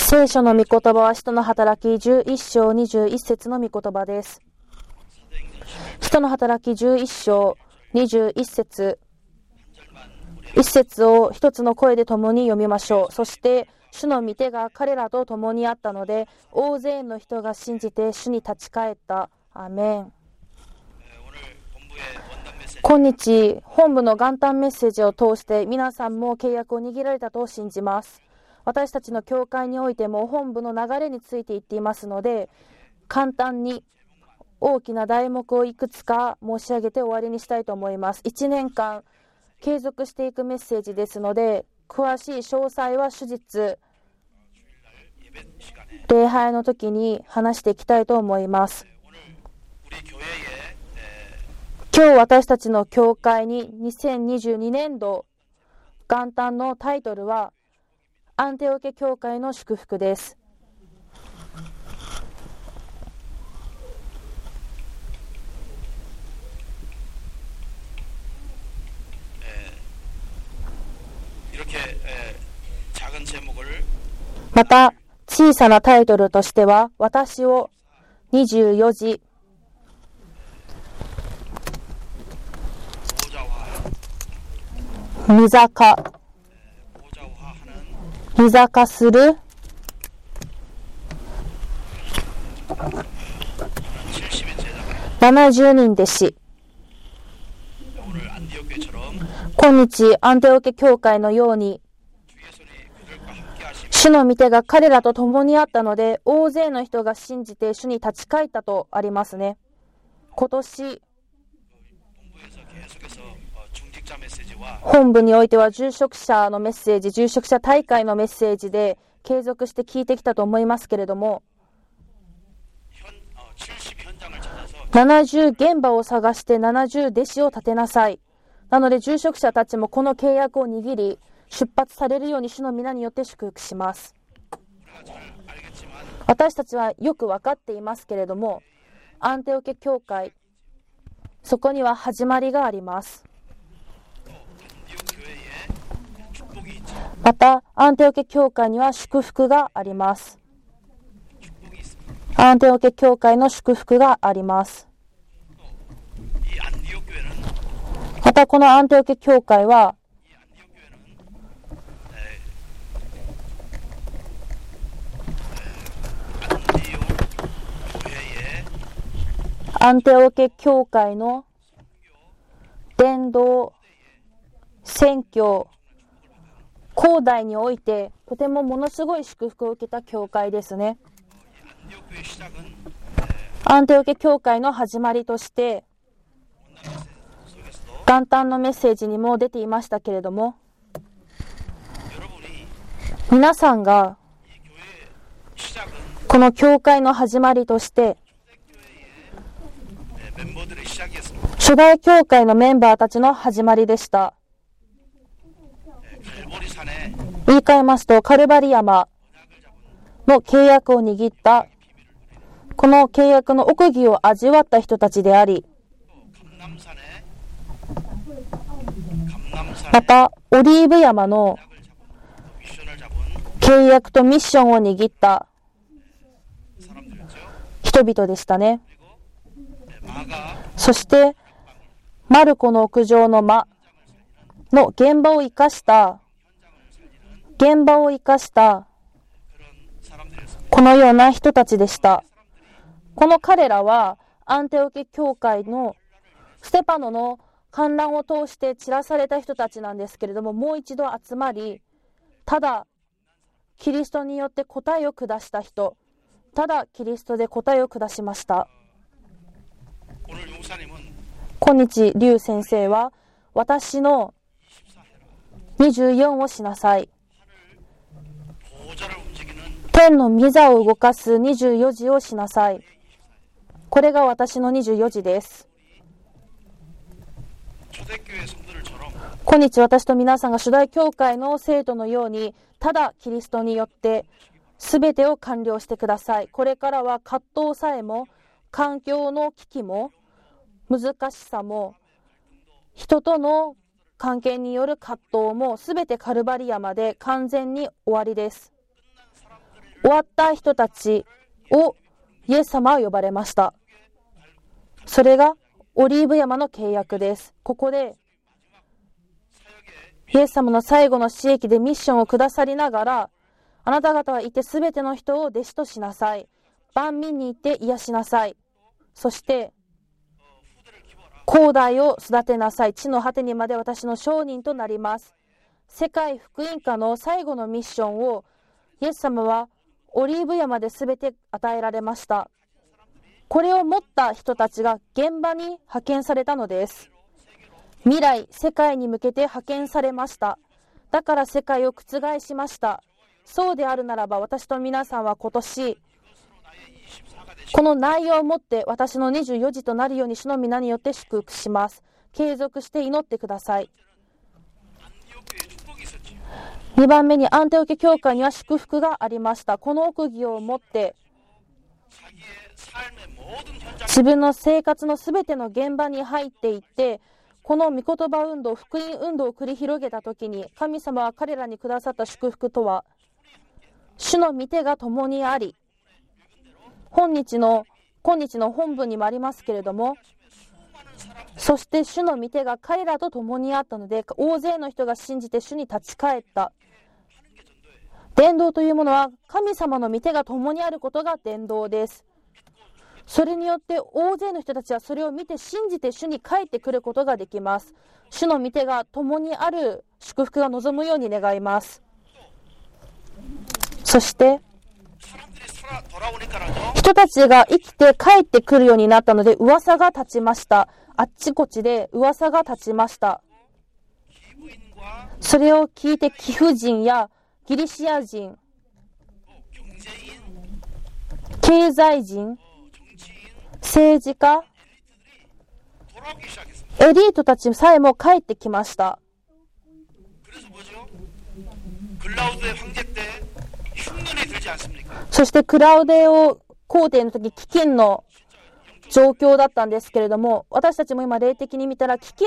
聖書の御言葉は使徒の働き11章21節の御言葉です。使徒の働き11章21節一節を一つの声で共に読みましょう。そして主の御手が彼らと共にあったので、大勢の人が信じて主に立ち返った。アーメン。今日本部の元旦メッセージを通して皆さんも契約を握られたと信じます。私たちの教会においても本部の流れについて言っていますので、簡単に大きな題目をいくつか申し上げて終わりにしたいと思います。1年間継続していくメッセージですので、詳しい詳細は主日礼拝の時に話していきたいと思います。今日私たちの教会に2022年度元旦のタイトルはアンテオケ教会の祝福です。また小さなタイトルとしては、私を24時見坂する70人弟子。今日アンテオケ教会のように主の御手が彼らと共にあったので、大勢の人が信じて主に立ち返ったとありますね。今年本部においては住職者のメッセージ、住職者大会のメッセージで継続して聞いてきたと思いますけれども、70現場を探して70弟子を立てなさい。なので住職者たちもこの契約を握り出発されるように主の皆によって祝福します。私たちはよく分かっていますけれども、アンテオケ教会、そこには始まりがあります。またアンテオケ教会には祝福があります。アンテオケ教会の祝福があります。またこのアンテオケ教会はアンテオケ教会の伝道、宣教、広大においてとてもものすごい祝福を受けた教会ですね。アンテオケ教会の始まりとして元旦のメッセージにも出ていましたけれども、皆さんがこの教会の始まりとして初代教会のメンバーたちの始まりでした。言い換えますと、カルバリ山の契約を握った、この契約の奥義を味わった人たちであり、またオリーブ山の契約とミッションを握った人々でしたね。そしてマルコの屋上の間の現場を生かしたこのような人たちでした。この彼らはアンテオケ教会のステパノの観覧を通して散らされた人たちなんですけれども、もう一度集まり、ただキリストによって答えを下した人、ただキリストで答えを下しました。今日劉先生は、私の24をしなさい、天の御座を動かす24時をしなさい。これが私の24時です。今日私と皆さんが初代教会の生徒のように、ただキリストによって全てを完了してください。これからは葛藤さえも、環境の危機も、難しさも、人との関係による葛藤も、すべてカルバリ山で完全に終わりです。 終わった人たちをイエス様は呼ばれました。それがオリーブ山の契約です。ここでイエス様の最後の死役でミッションをくださりながら、あなた方は行ってすべての人を弟子としなさい。万民に行って癒しなさい。そして後代を育てなさい。地の果てにまで私の証人となります。世界福音化の最後のミッションをイエス様はオリーブ山で全て与えられました。これを持った人たちが現場に派遣されたのです。未来、世界に向けて派遣されました。だから世界を覆しました。そうであるならば、私と皆さんは今年、この内容をもって私の24時となるように主の皆によって祝福します。継続して祈ってください。2番目にアンテオケ教会には祝福がありました。この奥義をもって自分の生活のすべての現場に入っていって、この御言葉運動、福音運動を繰り広げたときに、神様は彼らにくださった祝福とは、主の御手が共にあり、今日の本文にもありますけれども、そして主の御手が彼らと共にあったので、大勢の人が信じて主に立ち返った。伝道というものは神様の御手が共にあることが伝道です。それによって大勢の人たちはそれを見て信じて主に帰ってくることができます。主の御手が共にある祝福が望むように願います。そして人たちが生きて帰ってくるようになったので噂が立ちました。あっちこっちで噂が立ちました。それを聞いて貴婦人やギリシア人、経済人、政治家、エリートたちさえも帰ってきました。そしてクラウデオ皇帝の時、飢饉の状況だったんですけれども、私たちも今霊的に見たら飢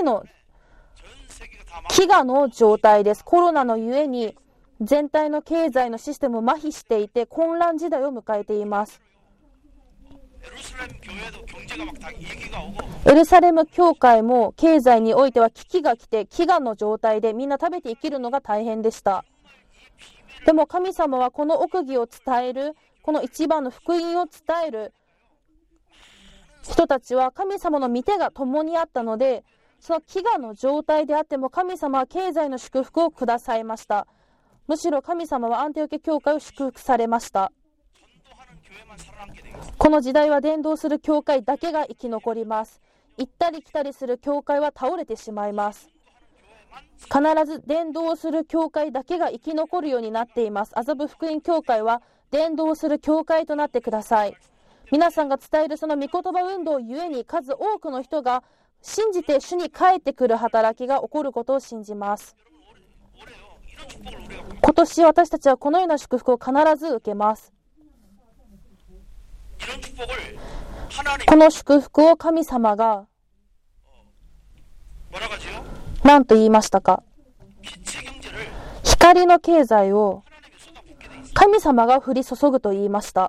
餓の状態です。コロナのゆえに全体の経済のシステムも麻痺していて混乱時代を迎えています。エルサレム教会も経済においては危機が来て飢餓の状態でみんな食べて生きるのが大変でした。でも神様はこの奥義を伝える、この一番の福音を伝える人たちは神様の御手が共にあったので、その飢餓の状態であっても神様は経済の祝福をくださいました。むしろ神様はアンテオケ教会を祝福されました。この時代は伝道する教会だけが生き残ります。行ったり来たりする教会は倒れてしまいます。必ず伝道する教会だけが生き残るようになっています。麻布福音教会は伝道する教会となってください。皆さんが伝えるその御言葉運動ゆえに数多くの人が信じて主に帰ってくる働きが起こることを信じます。今年私たちはこのような祝福を必ず受けます。この祝福を神様が何と言いましたか。光の経済を神様が降り注ぐと言いました。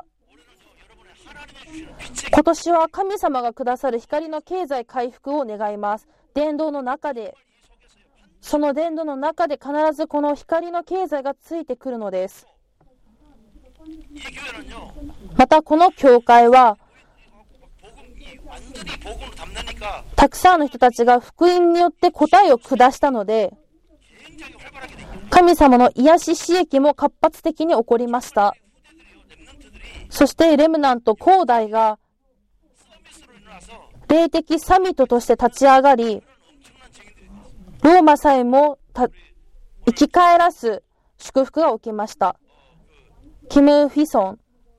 今年は神様がくださる光の経済回復を願います。伝道の中で、その伝道の中で必ずこの光の経済がついてくるのです。またこの教会はたくさんの人たちが福音によって答えを下したので、神様の癒し刺激も活発的に起こりました。そしてレムナント後代が霊的サミットとして立ち上がり、ローマさえも生き返らす祝福が起きました。キム・フィソン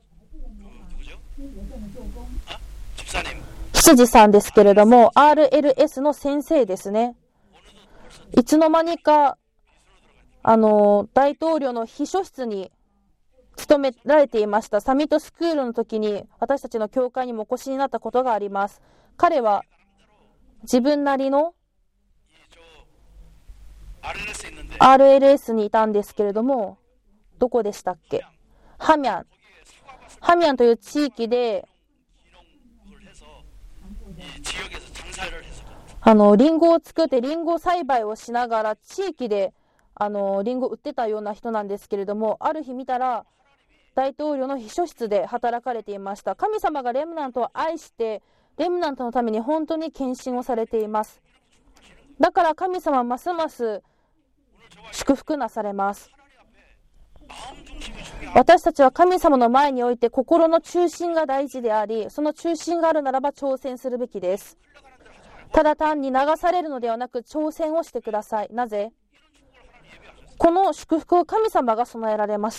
執事さんですけれども、 RLS の先生ですね。いつの間にか大統領の秘書室に勤められていました。サミットスクールの時に私たちの教会にもお越しになったことがあります。彼は自分なりの RLS にいたんですけれども、どこでしたっけ。 ハミャンという地域でリンゴを作ってリンゴ栽培をしながら地域でリンゴを売ってたような人なんですけれども、ある日見たら大統領の秘書室で働かれていました。神様がレムナントを愛してレムナントのために本当に献身をされています。だから神様はますます祝福なされます。私たちは神様の前において心の中心が大事であり、その中心があるならば挑戦するべきです。ただ単に流されるのではなく挑戦をしてください。なぜ？この祝福を神様が備えられました。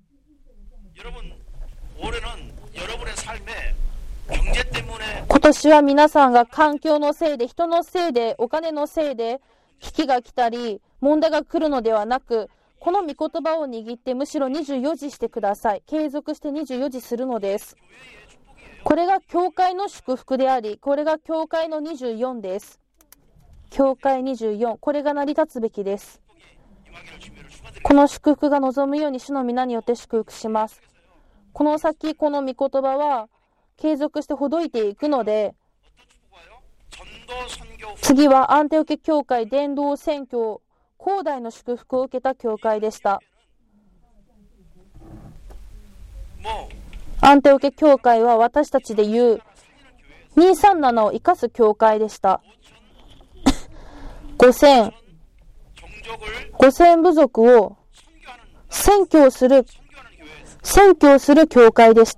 今年は皆さんが環境のせいで、人のせいで、お金のせいで危機が来たり問題が来るのではなく、この御言葉を握ってむしろ24時してください。継続して24時するのです。これが教会の祝福であり、これが教会の24です。教会24、これが成り立つべきです。この祝福が望むように主の皆によって祝福します。この先、この御言葉は継続してほどいていくので、次はアンテオケ教会伝道宣教広大の祝福を受けた教会でした。アンテオケ教会は私たちで言う237を生かす教会でした。5000部族を宣教する教会でした。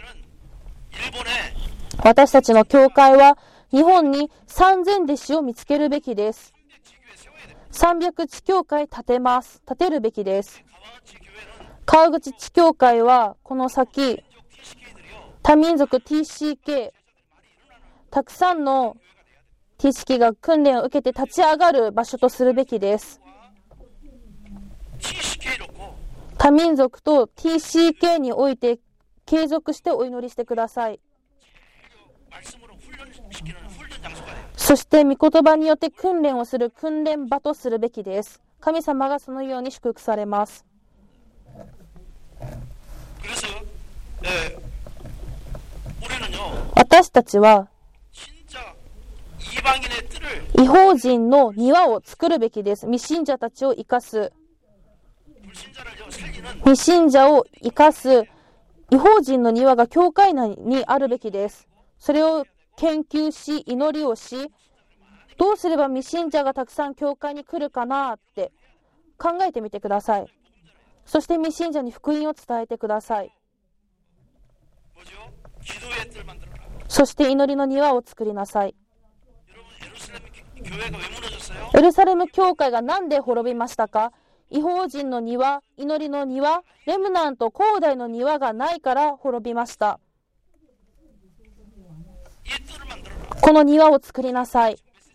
私たちの教会は日本に3000弟子を見つけるべきです。300地教会建てるべきです。川口地教会はこの先多民族 TCK、 たくさんの TCK が訓練を受けて立ち上がる場所とするべきです。多民族と TCK において継続してお祈りしてください。そして御言葉によって訓練をする訓練場とするべきです。神様がそのように祝福されます。私たちは異邦人の庭を作るべきです。未信者たちを生かす、未信者を生かす異邦人の庭が教会内にあるべきです。それを研究し、祈りをし、どうすれば未信者がたくさん教会に来るかなって考えてみてください。そして未信者に福音を伝えてください。そして祈りの庭を作りなさい。エルサレム教会が何で滅びましたか？異邦人の庭、祈りの庭、レムナント広大の庭がないから滅びました。この庭を作りなさい。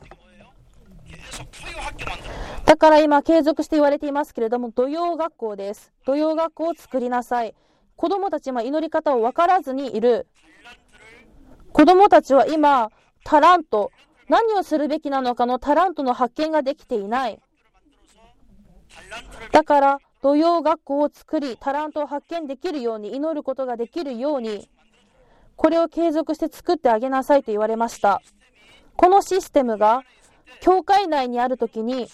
だから今継続して言われていますけれども、土曜学校です。土曜学校を作りなさい。子どもたちは祈り方を分からずにいる。子どもたちは今タラント、何をするべきなのかのタラントの発見ができていない。だから土曜学校を作り、タラントを発見できるように、祈ることができるように、これを継続して作ってあげなさいと言われました。このシステムが教会内にあるときに、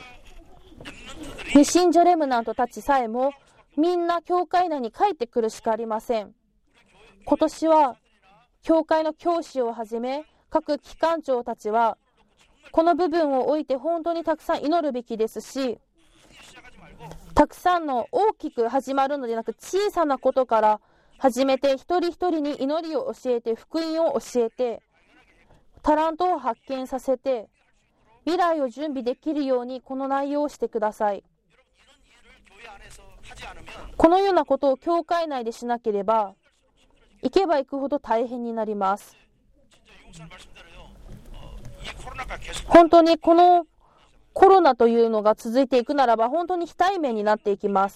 未信者レムナントたちさえもみんな教会内に帰ってくるしかありません。今年は教会の教師をはじめ各機関長たちはこの部分を置いて本当にたくさん祈るべきですし、たくさんの大きく始まるのではなく小さなことから始めて、一人一人に祈りを教えて、福音を教えて、タラントを発見させて、未来を準備できるようにこの内容をしてください。このようなことを教会内でしなければ、行けば行くほど大変になります。本当にこのコロナというのが続いていくならば、本当に非対面になっていきます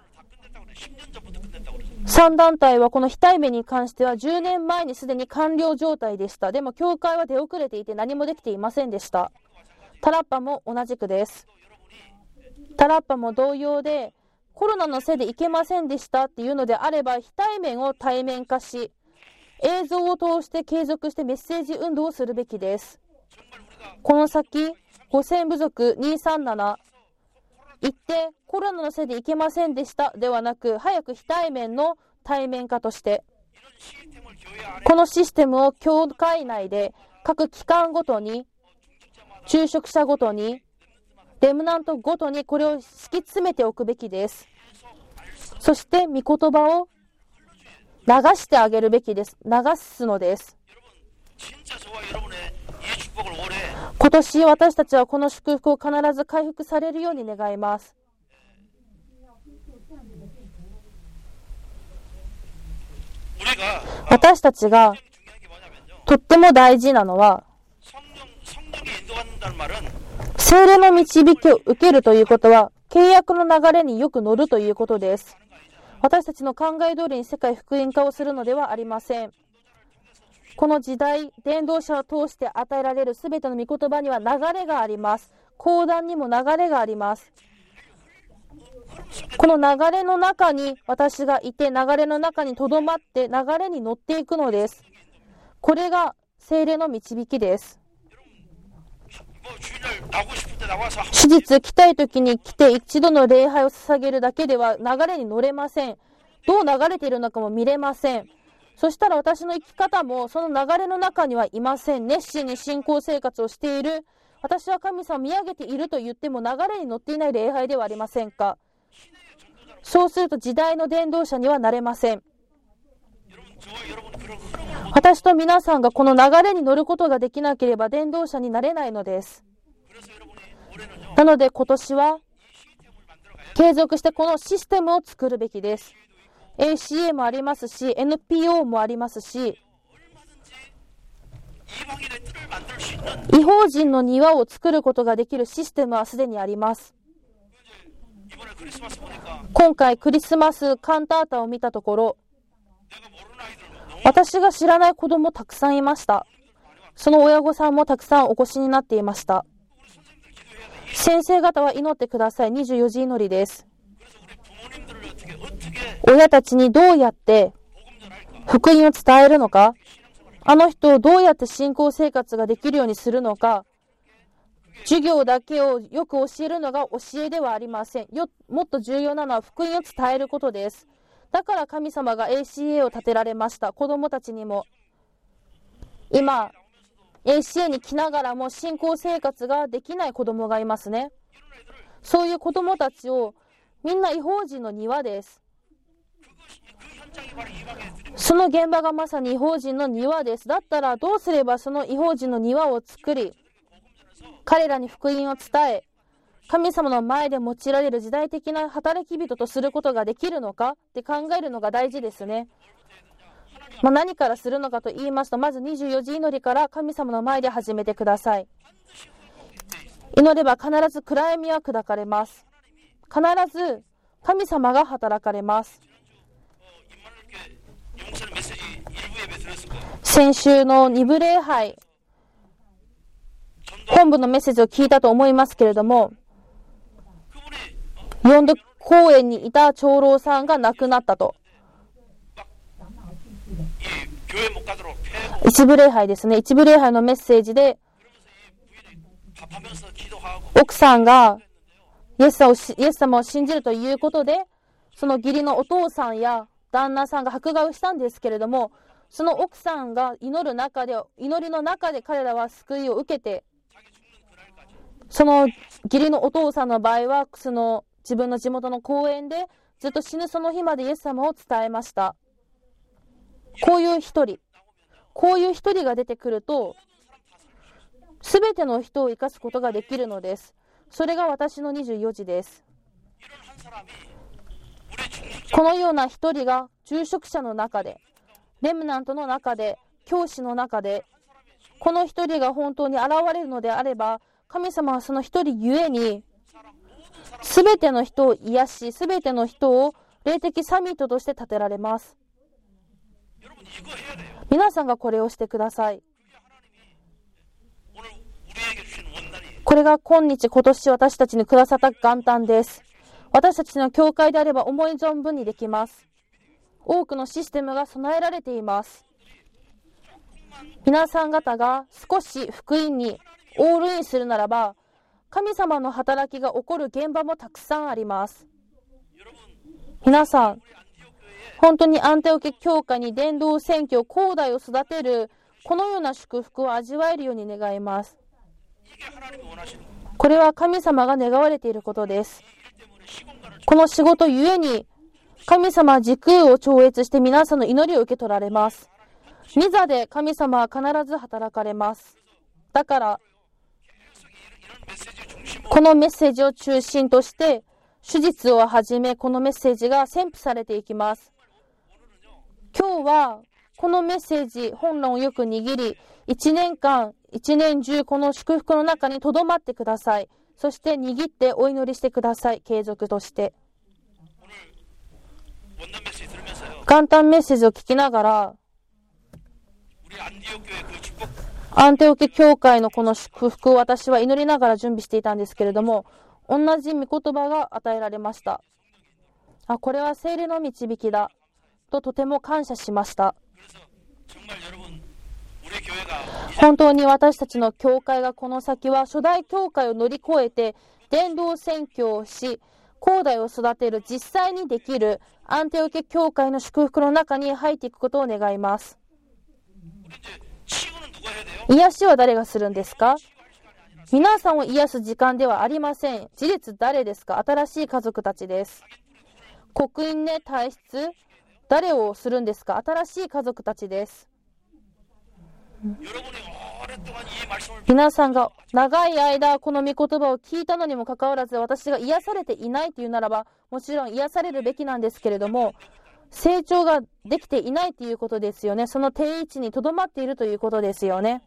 。3団体はこの非対面に関しては10年前にすでに完了状態でした。でも教会は出遅れていて何もできていませんでした。タラッパも同じくです。タラッパも同様で、 コロナのせいで行けませんでしたっていうのであれば、非対面を対面化し、映像を通して継続してメッセージ運動をするべきです。この先、5000部族237、行ってコロナのせいで行けませんでしたではなく、早く非対面の対面化として、このシステムを教会内で各機関ごとに、殉職者ごとに、レムナントごとにこれを敷き詰めておくべきです。そして御言葉を流してあげるべきです。流すのです。今年私たちはこの祝福を必ず回復されるように願います。私たちがとっても大事なのは、聖霊の導きを受けるということは、契約の流れによく乗るということです。私たちの考え通りに世界福音化をするのではありません。この時代、伝道者を通して与えられるすべての御言葉には流れがあります。講談にも流れがあります。この流れの中に私がいて、流れの中にとどまって流れに乗っていくのです。これが聖霊の導きです。手術来たい時に来て一度の礼拝を捧げるだけでは流れに乗れません。どう流れているのかも見れません。そしたら私の生き方もその流れの中にはいません。熱心に信仰生活をしている、私は神様を見上げていると言っても流れに乗っていない礼拝ではありませんか。そうすると時代の伝道者にはなれません。私と皆さんがこの流れに乗ることができなければ伝道者になれないのです。なので今年は継続してこのシステムを作るべきです。ACA もありますし、NPO もありますし、異邦人の庭を作ることができるシステムはすでにあります。今回クリスマスカンタータを見たところ、私が知らない子供たくさんいました。その親御さんもたくさんお越しになっていました。先生方は祈ってください。24時祈りです。親たちにどうやって福音を伝えるのか、あの人をどうやって信仰生活ができるようにするのか、授業だけをよく教えるのが教えではありません。もっと重要なのは福音を伝えることです。だから神様が ACA を立てられました。子供たちにも今 ACA に来ながらも信仰生活ができない子供がいますね。そういう子供たちをみんな異邦人の庭です。その現場がまさに異邦人の庭です。だったらどうすればその異邦人の庭を作り、彼らに福音を伝え、神様の前で用いられる時代的な働き人とすることができるのかって考えるのが大事ですね。何からするのかと言いますと、まず24時祈りから神様の前で始めてください。祈れば必ず暗闇は砕かれます。必ず神様が働かれます。先週の2部礼拝、本部のメッセージを聞いたと思いますけれども、4度公園にいた長老さんが亡くなったと。一部礼拝ですね。一部礼拝のメッセージで、奥さんがイエス様を信じるということで、その義理のお父さんや旦那さんが迫害をしたんですけれども、その奥さんが祈りの中で彼らは救いを受けて、その義理のお父さんの場合はその自分の地元の公園でずっと死ぬその日までイエス様を伝えました。こういう一人が出てくると、すべての人を生かすことができるのです。それが私の24時です。このような一人が殉職者の中で、レムナントの中で、教師の中で、この一人が本当に現れるのであれば、神様はその一人ゆえに、すべての人を癒し、すべての人を霊的サミットとして立てられます。皆さんがこれをしてください。これが今年私たちにくださった元旦です。 私たちの教会であれば思い存分にできます。多くのシステムが備えられています。皆さん方が少し福音にオールインするならば、神様の働きが起こる現場もたくさんあります。皆さん、本当にアンテオケ教会に伝道宣教、後代を育てるこのような祝福を味わえるように願います。これは神様が願われていることです。この仕事ゆえに神様は時空を超越して皆さんの祈りを受け取られます。御座で神様は必ず働かれます。だからこのメッセージを中心として手術をはじめ、このメッセージが宣布されていきます。今日はこのメッセージ本論をよく握り、1年間1年中この祝福の中に留まってください。そして握ってお祈りしてください。継続として元旦メッセージを聞きながら、アンテオケ教会のこの祝福を私は祈りながら準備していたんですけれども、同じ御言葉が与えられました。これは聖霊の導きだととても感謝しました。本当に私たちの教会がこの先は初代教会を乗り越えて伝道宣教をし、後代を育てる実際にできるアンテオケ教会の祝福の中に入っていくことを願います。癒しは誰がするんですか？皆さんを癒す時間ではありません。事実誰ですか？新しい家族たちです。刻印ね、体質誰をするんですか？新しい家族たちです。皆さんが長い間この御言葉を聞いたのにもかかわらず、私が癒されていないというならば、もちろん癒されるべきなんですけれども、成長ができていないということですよね。その定位置にとどまっているということですよね。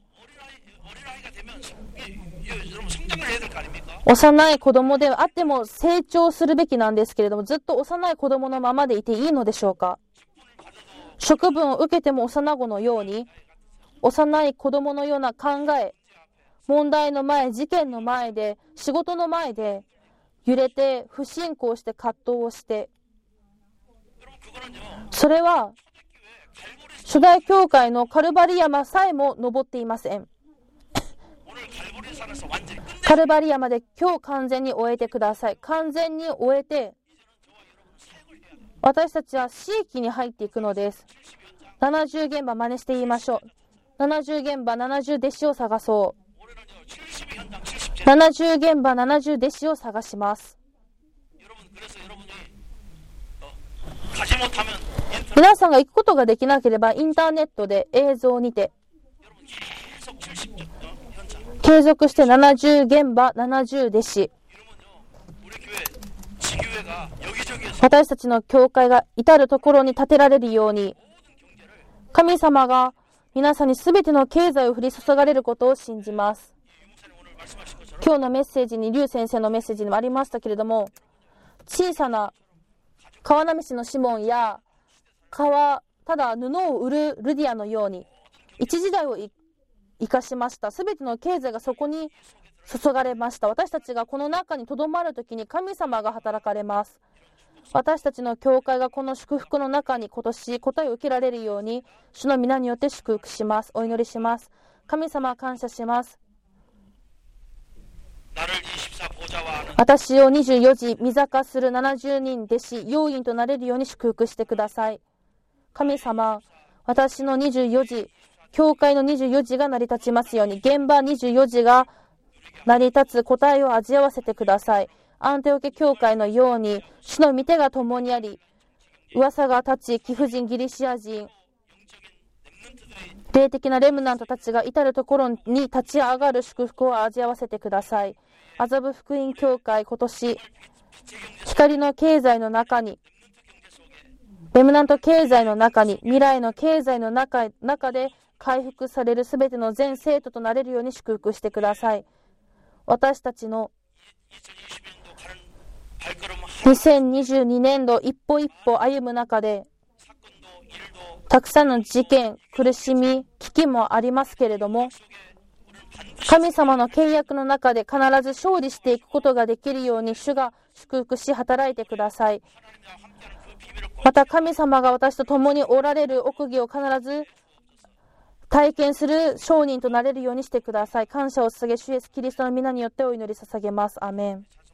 幼い子供であっても成長するべきなんですけれども、ずっと幼い子供のままでいていいのでしょうか？職分を受けても幼子のように、幼い子供のような考え、問題の前、事件の前で、仕事の前で揺れて不信仰して葛藤をして、それは初代教会のカルバリ山さえも登っていません。カルバリ山で今日完全に終えてください。完全に終えて、私たちは地域に入っていくのです。70現場真似して言いましょう。70現場70弟子を探そう。70現場70弟子を探します。皆さんが行くことができなければ、インターネットで映像にて継続して70現場70弟子、私たちの教会が至るところに建てられるように、神様が皆さんに全ての経済を降り注がれることを信じます。今日のメッセージに、劉先生のメッセージにもありましたけれども、小さな川波市のシモンやただ布を売るルディアのように一時代を生かしました。すべての経済がそこに注がれました。私たちがこの中にとどまるときに神様が働かれます。私たちの教会がこの祝福の中に今年答えを受けられるように、主の皆によって祝福します。お祈りします。神様感謝します。私を24時御坂する70人弟子要員となれるように祝福してください。神様、私の24時、教会の24時が成り立ちますように、現場24時が成り立つ答えを味わわせてください。アンテオケ教会のように、主の御手が共にあり、噂が立ち、貴婦人、ギリシア人、霊的なレムナントたちが至るところに立ち上がる祝福を味わわせてください。麻布福音教会、今年、光の経済の中に、レムナント経済の中に、未来の経済の中で回復されるすべての全生徒となれるように祝福してください。私たちの2022年度一歩一歩歩む中で、たくさんの事件、苦しみ、危機もありますけれども、神様の契約の中で必ず勝利していくことができるように、主が祝福し働いてください。また神様が私と共におられる奥義を必ず体験する証人となれるようにしてください。感謝を捧げ、主イエスキリストの皆によってお祈り捧げます。アーメン。